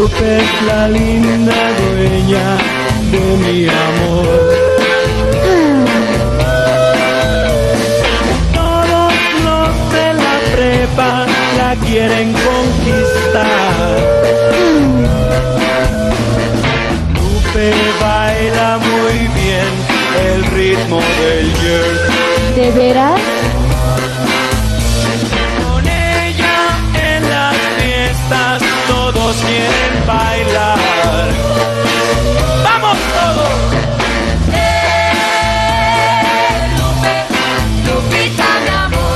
Lupe es la linda dueña de mi amor. Todos los de la prepa la quieren conquistar. Lupe baila muy bien el ritmo del jazz. ¿De veras? Con ella en las fiestas todos quieren bailar. ¡Vamos todos! Lupe, Lupita, mi amor.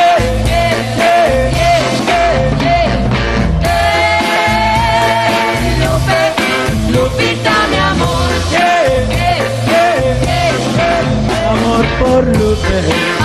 Lupe, Lupita, mi amor. Amor por Lupe.